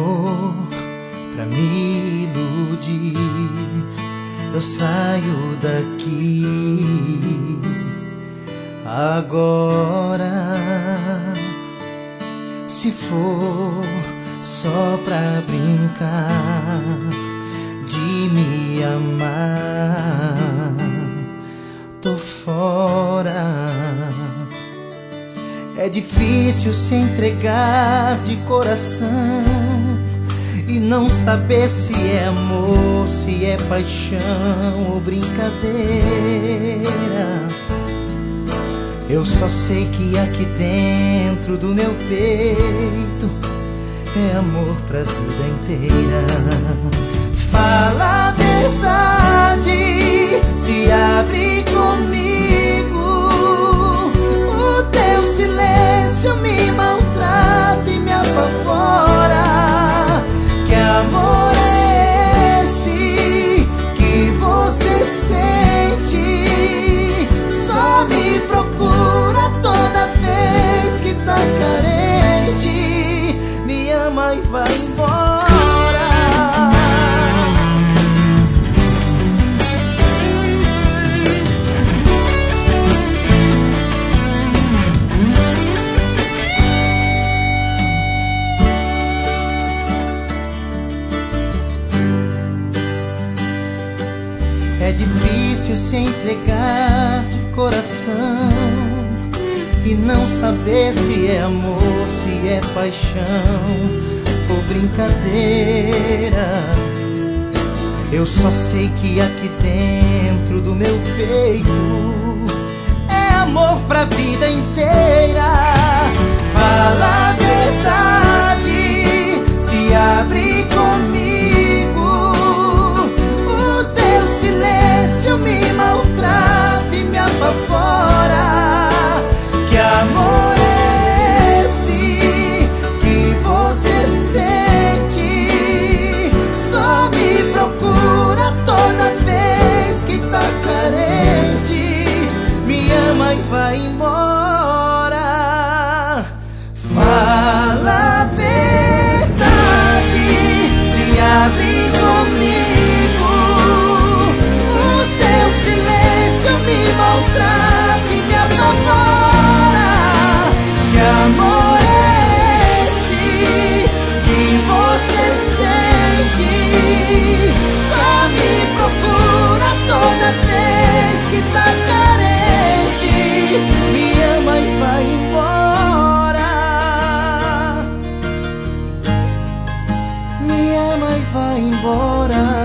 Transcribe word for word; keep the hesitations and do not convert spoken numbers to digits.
amor pra me iludir, eu saio daqui agora. Se for só pra brincar de me amar, tô fora. É difícil se entregar de coração e não saber se é amor, se é paixão ou brincadeira. Eu só sei que aqui dentro do meu peito é amor pra vida inteira. Fala a verdade, se abre comigo. O teu silêncio me maltrata e me apavora. Que amor é esse que você sente? Só me procura toda vez que tá carente. Me ama e vai embora. É difícil se entregar de coração e não saber se é amor, se é paixão ou brincadeira. Eu só sei que aqui dentro do meu peito é amor pra vida inteira. Fala a verdade, se abre comigo. O teu silêncio me maltrata e me apavora. Que amor é esse que você sente? Só me procura toda vez que tá carente. Me ama e vai embora. Fala a verdade, se abre comigo. O teu silêncio me maltrata e me apavora. Que amor é esse que você sente? Só me procura toda vez que tá carente. Me ama e vai embora. Me ama e vai embora.